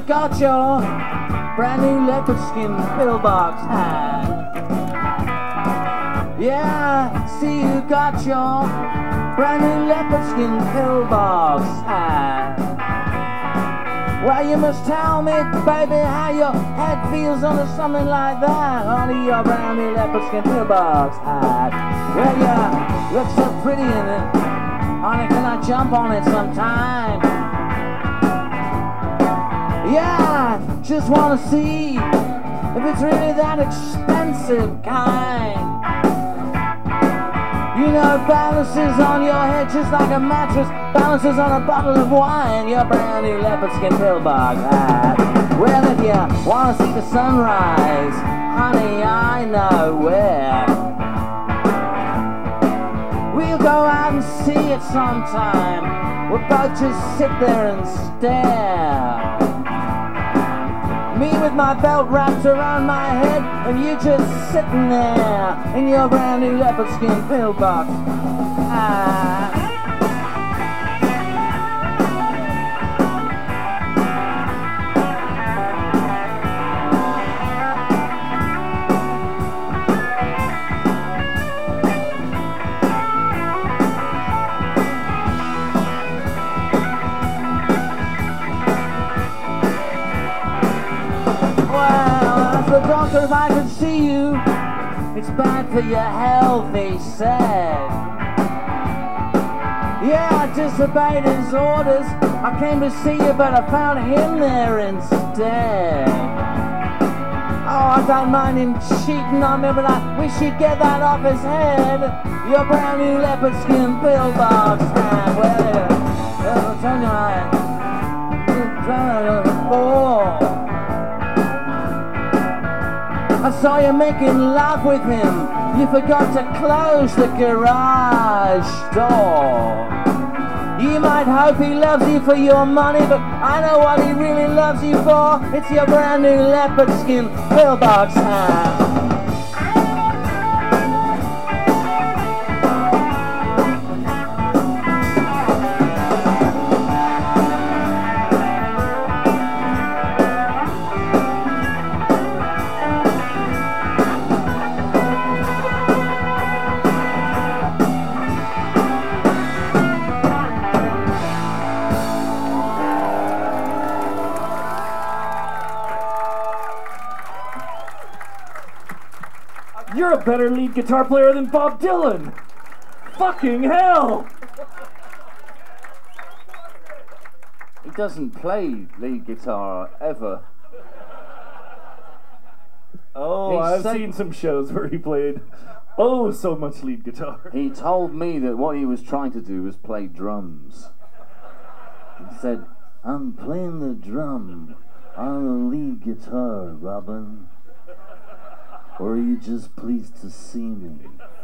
got your brand new leopard skin pillbox hat. Yeah, see you got your brand new leopard skin pillbox hat. Well, you must tell me, baby, how your head feels under something like that. Under your brand new leopard skin pillbox hat. Well, you look so pretty in it. Honey, can I jump on it sometime? Yeah, just wanna see if it's really that expensive kind. You know, balances on your head just like a mattress balances on a bottle of wine. Your brand new leopard skin pillbox hat. Well, if you wanna see the sunrise, honey, I know where. We'll go out and see it sometime. We'll both just sit there and stare. Me with my belt wrapped around my head, and you just sitting there in your brand new leopard skin pillbox. The doctor, if I could see you, it's bad for your health, he said. Yeah, I disobeyed his orders. I came to see you, but I found him there instead. Oh, I don't mind him cheating on me, but I wish he'd get that off his head. Your brand new leopard skin pillbox hat. Well, I'll tell you, I saw you making love with him. You forgot to close the garage door. You might hope he loves you for your money, but I know what he really loves you for. It's your brand new leopard skin pillbox hat. You're a better lead guitar player than Bob Dylan! Fucking hell! He doesn't play lead guitar, ever. Oh, I've seen some shows where he played so much lead guitar. He told me that what he was trying to do was play drums. He said, I'm playing the drum on the lead guitar, Robin. Or are you just pleased to see me?